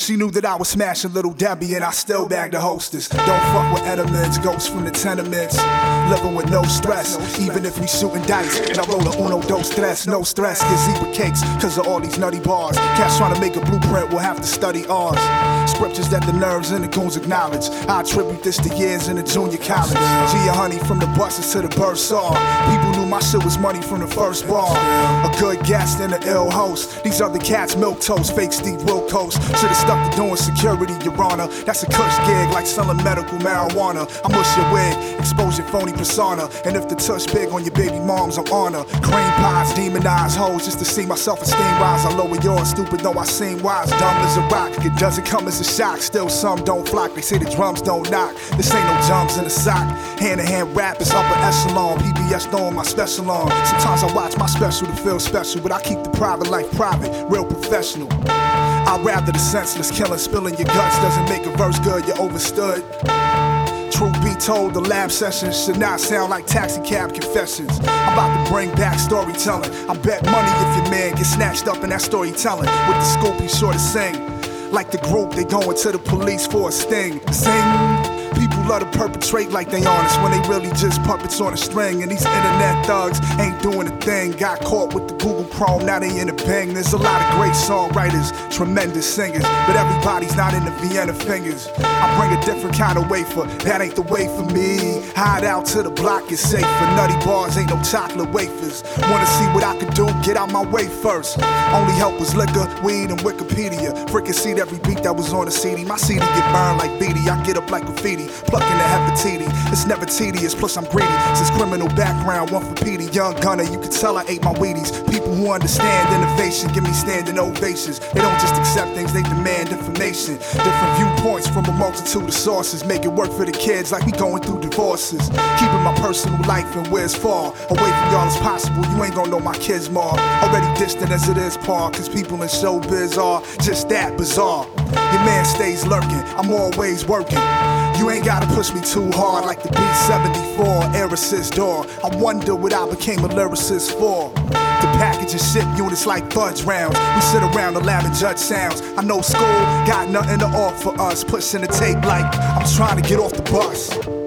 She knew that I was smashing Little Debbie and I still bagged the hostess. Don't fuck with Edelmans, ghosts from the tenements. Living with no stress, even if we shooting dice. And I roll a uno, dos, tres, no stress. Get zebra cakes, cause of all these nutty bars. Cats trying to make a blueprint, we'll have to study ours. Scriptures that the nerves and the goons acknowledge. I attribute this to years in the junior college. Gia Honey from the buses to the birth saw. People knew my shit was money from the first bar. A good guest and an ill host. These other cats milk toast, fake Steve Wilkos. Should've stuck to doing security, Your Honor. That's a cush gig like selling medical marijuana. I mush your wig, expose your phony persona. And if the touch big on your baby moms, I'm honor. Cream pies, demonized hoes, just to see my self-esteem rise. I lower yours, stupid though I seem wise. Dumb as a rock, it doesn't come as a shock. Still some don't flock, they say the drums don't knock. This ain't no drums in a sock. Hand-to-hand rap is upper echelon. PBS throwing my special on. Sometimes I watch my special to feel special, but I keep the private life private, real professional. I'd rather the senseless killing, spilling your guts doesn't make a verse good, you overstood. Truth be told, the lab sessions should not sound like taxi cab confessions. I'm about to bring back storytelling. I bet money if your man gets snatched up in that storytelling. With the scoop, he's sure to sing. Like the group, they going to the police for a sting. Sing. People love to perpetrate like they honest when they really just puppets on a string. And these internet thugs ain't doing a thing. Got caught with the Google Chrome, now they in a bang. There's a lot of great songwriters, tremendous singers, but everybody's not in the Vienna fingers. I bring a different kind of wafer, that ain't the way for me. Hide out to the block is safer. Nutty bars ain't no chocolate wafers. Wanna see what I could do? Get out my way first. Only help was liquor, weed, and Wikipedia. Freaking seed every beat that was on the CD. My CD get burned like beady. I get up like graffiti, plucking the hepatitis. It's never tedious, plus I'm greedy. Since criminal background, one for Petey. Young gunner, you can tell I ate my Wheaties. People who understand innovation give me standing ovations. They don't just accept things, they demand information. Different viewpoints from a multitude of sources. Make it work for the kids like we going through divorces. Keeping my personal life and where it's far away from y'all as possible. You ain't gonna know my kids more. Already distant as it is, par. Cause people in showbiz are just that bizarre. Your man stays lurking, I'm always working. You ain't gotta push me too hard like the B-74 Air Assist door. I wonder what I became a lyricist for. To package and ship units like fudge rounds. We sit around the lab and judge sounds. I know school got nothing to offer us. Pushing the tape like I'm trying to get off the bus.